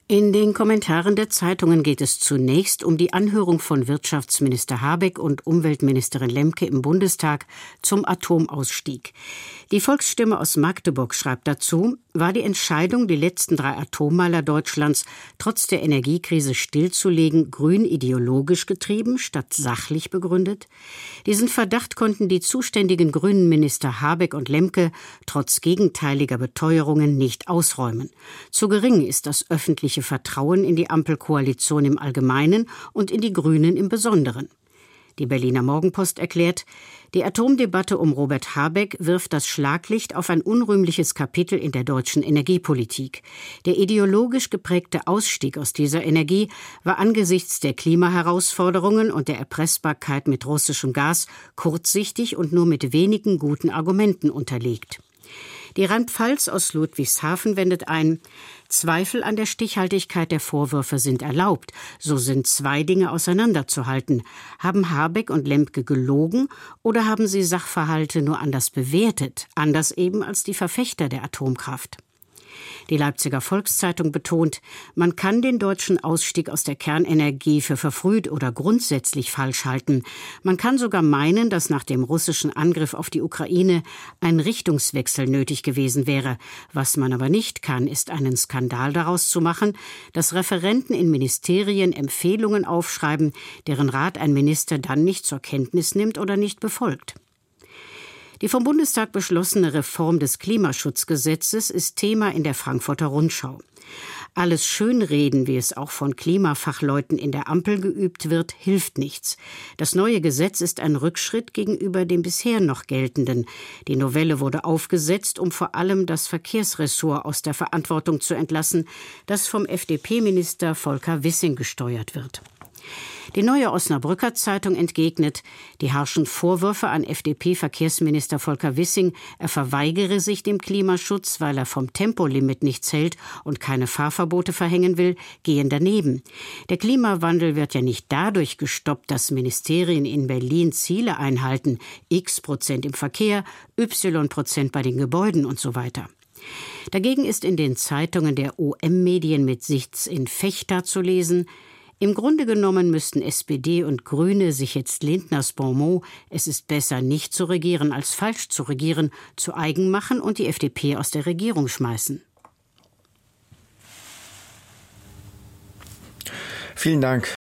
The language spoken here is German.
In den Kommentaren der Zeitungen geht es zunächst um die Anhörung von Wirtschaftsminister Habeck und Umweltministerin Lemke im Bundestag zum Atomausstieg. Die Volksstimme aus Magdeburg schreibt dazu: War die Entscheidung, die letzten 3 Atommeiler Deutschlands trotz der Energiekrise stillzulegen, grün ideologisch getrieben statt sachlich begründet? Diesen Verdacht konnten die zuständigen grünen Minister Habeck und Lemke trotz gegenteiliger Beteuerungen nicht ausräumen. Zu gering ist das öffentliche Vertrauen in die Ampelkoalition im Allgemeinen und in die Grünen im Besonderen. Die Berliner Morgenpost erklärt, die Atomdebatte um Robert Habeck wirft das Schlaglicht auf ein unrühmliches Kapitel in der deutschen Energiepolitik. Der ideologisch geprägte Ausstieg aus dieser Energie war angesichts der Klimaherausforderungen und der Erpressbarkeit mit russischem Gas kurzsichtig und nur mit wenigen guten Argumenten unterlegt. Die Rheinpfalz aus Ludwigshafen wendet ein: Zweifel an der Stichhaltigkeit der Vorwürfe sind erlaubt. So sind 2 Dinge auseinanderzuhalten. Haben Habeck und Lemke gelogen oder haben sie Sachverhalte nur anders bewertet, anders eben als die Verfechter der Atomkraft? Die Leipziger Volkszeitung betont, man kann den deutschen Ausstieg aus der Kernenergie für verfrüht oder grundsätzlich falsch halten. Man kann sogar meinen, dass nach dem russischen Angriff auf die Ukraine ein Richtungswechsel nötig gewesen wäre. Was man aber nicht kann, ist einen Skandal daraus zu machen, dass Referenten in Ministerien Empfehlungen aufschreiben, deren Rat ein Minister dann nicht zur Kenntnis nimmt oder nicht befolgt. Die vom Bundestag beschlossene Reform des Klimaschutzgesetzes ist Thema in der Frankfurter Rundschau. Alles Schönreden, wie es auch von Klimafachleuten in der Ampel geübt wird, hilft nichts. Das neue Gesetz ist ein Rückschritt gegenüber dem bisher noch geltenden. Die Novelle wurde aufgesetzt, um vor allem das Verkehrsressort aus der Verantwortung zu entlassen, das vom FDP-Minister Volker Wissing gesteuert wird. Die Neue Osnabrücker Zeitung entgegnet, die harschen Vorwürfe an FDP-Verkehrsminister Volker Wissing, er verweigere sich dem Klimaschutz, weil er vom Tempolimit nichts hält und keine Fahrverbote verhängen will, gehen daneben. Der Klimawandel wird ja nicht dadurch gestoppt, dass Ministerien in Berlin Ziele einhalten, X% im Verkehr, Y% bei den Gebäuden und so weiter. Dagegen ist in den Zeitungen der OM-Medien mit Sitz in Vechta zu lesen: Im Grunde genommen müssten SPD und Grüne sich jetzt Lindners Bonmot „Es ist besser, nicht zu regieren, als falsch zu regieren" zu eigen machen und die FDP aus der Regierung schmeißen. Vielen Dank.